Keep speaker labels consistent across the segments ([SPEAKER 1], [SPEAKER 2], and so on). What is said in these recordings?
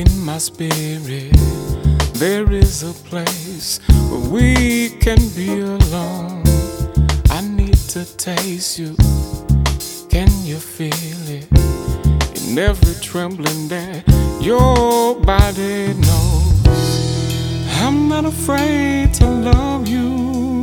[SPEAKER 1] in my spirit, there is a place where we can be alone. I need to taste you. Can you feel it? In every trembling that your body knows. I'm not afraid to love you.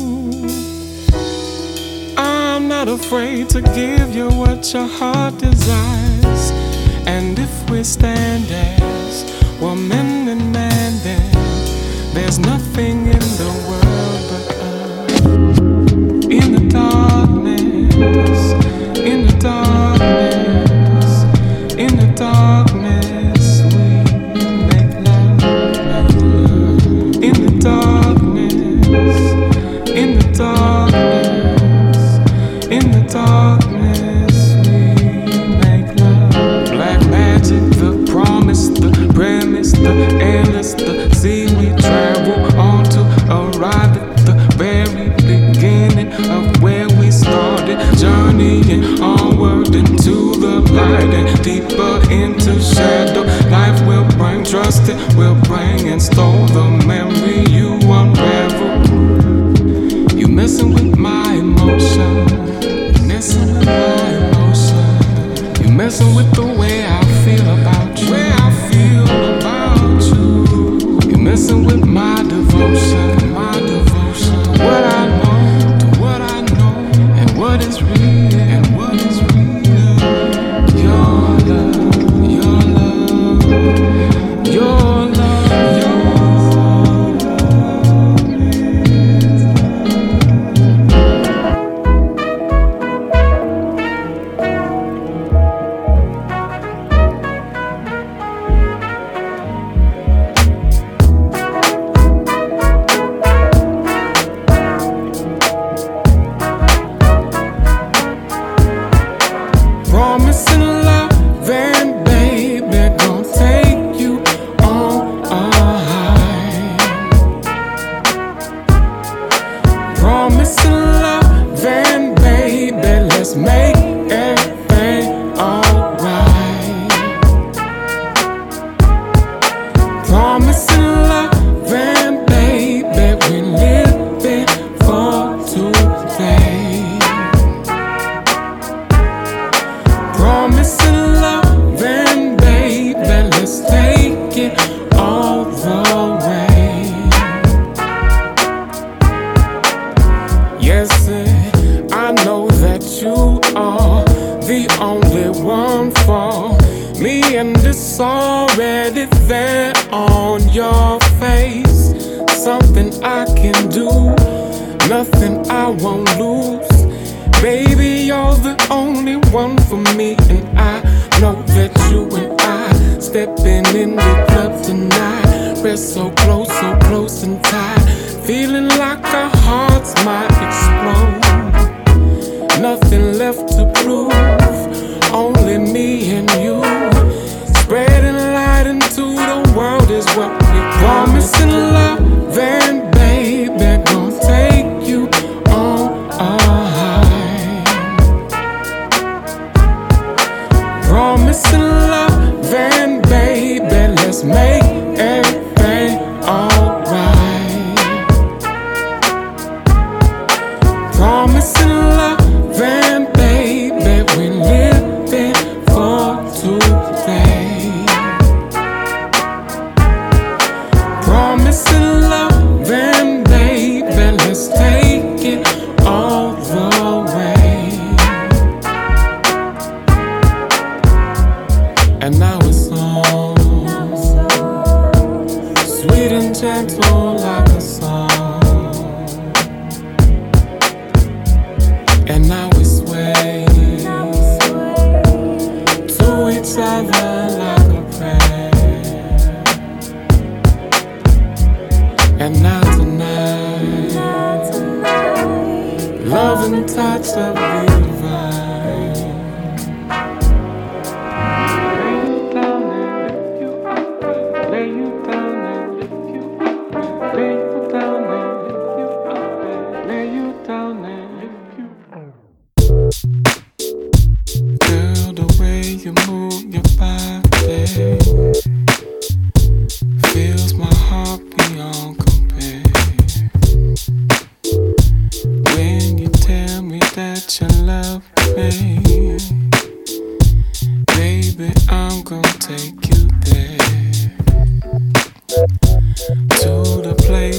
[SPEAKER 1] I'm not afraid to give you what your heart desires. And if we stand as woman and man, then there's nothing in the world but us. In the darkness, in the darkness, in the darkness, we make love, make love. In the darkness, in the darkness, in the darkness, we make love. Black magic, the promise, the premise, the endless, the sea we travel on to arrive at the very beginning of where we started, journeying onward into the light and deeper into shadow. Life will bring, trust it will bring, and store the memory you unravel. You messing with my emotion, messing with my emotion. You messing with the way I feel about you, way I feel about you. You messing with my devotion, my devotion. What I know, to what I know, and what is real, and what is real. Your love, your love, your love, your promising love, then baby, gon' take you on a high. Promising love, then baby, let's make everything alright. Promising love, then baby, we living for today. Promising love, then baby, let's take it all the way. Yes, I know that you are the only one for me, and it's already there on your face. Something I can do, nothing I won't lose. Baby, you're the only one for me, and I know that you and I stepping in the club tonight. We're so close and tight, feeling like our hearts might explode. Nothing left to prove, only me and you. Spreading light into the world is what we promising love, then baby, gon' take you on a high. Promising love, then baby, let's make everything alright. Promising love, then baby, we living for today. Promising love, then baby, let's take it all the way. And now it's on, sweet and gentle like a song. And now we sway to each other like a prayer. And now tonight, love and touch of divine. Lay you down and lift you up, lay you down and lift you up, lay you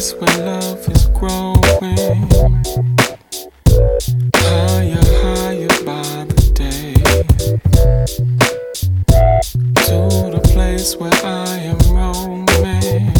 [SPEAKER 1] place where love is growing higher, higher by the day, to the place where I am roaming.